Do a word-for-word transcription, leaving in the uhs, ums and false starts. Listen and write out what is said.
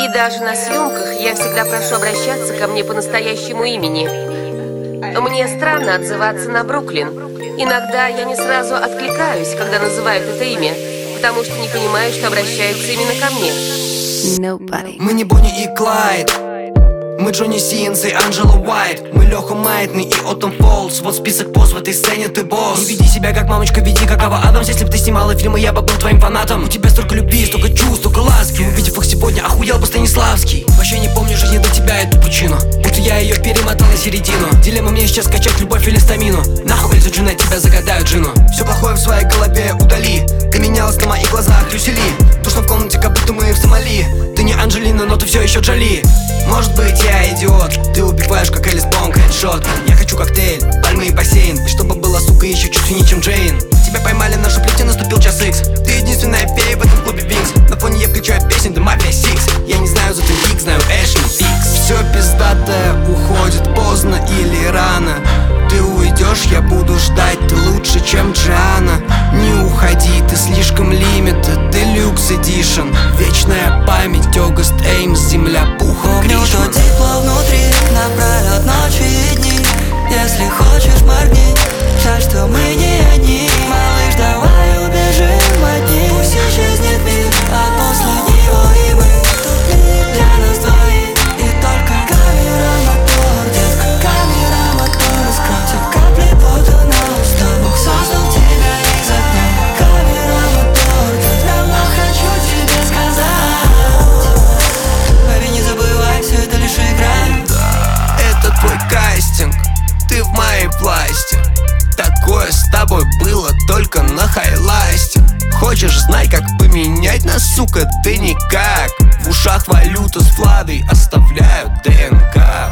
И даже на съемках я всегда прошу обращаться ко мне по настоящему имени. Мне странно отзываться на Бруклин. Иногда я не сразу откликаюсь, когда называют это имя, потому что не понимаю, что обращаются именно ко мне. Nobody. Мы не Бонни и Клайд, мы Джонни Синс и Анджела Уайт. Мы Леха Майтный и Оттон Фолс. Вот список поз в этой сцене, ты босс. Не веди себя как мамочка, веди как Ава Адамс. Если бы ты снимала фильмы, я бы был твоим фанатом. У тебя столько любви, столько чувств, столько ласки. Увидев их сегодня, охуел бы Станиславский. Вообще не помню жизни до тебя, эту пучину, будто я ее перемотал на середину. Дилемма мне сейчас скачать любовь или стамину. Нахуй за джина, тебя загадают джину. Все плохое в своей голове удали. Поменялось на моих глазах Люси Ли. Душно в комнате, как будто мы в Сомали. Ты не Анджелина, но ты все еще Джоли. Может быть, я идиот, ты убиваешь, как Элис Бонг, хедшот. Я хочу коктейль, пальмы и бассейн. И чтобы была, сука, еще чуть сильнее, чем Джейн. Тебя поймали на шуплете, наступил час икс. Ты единственная фея в этом клубе Винкс. На фоне я включаю песен The Mafia Six. Я не знаю, зато Вик, знаю Эшли Фикс. Все пиздатое уходит поздно или рано. Ты уйдешь, я буду ждать, ты лучше, чем Джиана. Не уходи, ты слишком лимитед, Deluxe Edition. Вечная память, Огуст Эймс, земля пухом Кришна. Помню, что тепло внутри, напролет ночи и дни. Если хочешь, моргни, жаль, что мы не одни. Малыш, давай убежим от них. Пусть исчезнет мир, от после него и мы. Тут мир для нас двоих, и только камера мотор, детка, камера мотор. Скройте капли пота на уста, Бог создал тебя из огня. Камера мотор, я давно хочу тебе сказать. Бэби, не забывай, все это лишь игра. Да, это твой кастинг, ты в моей власти. Такое с тобой было только на хайласте. Хочешь знать, как поменять нас, сука, ты никак. В ушах валюта с Владой оставляют ДНК.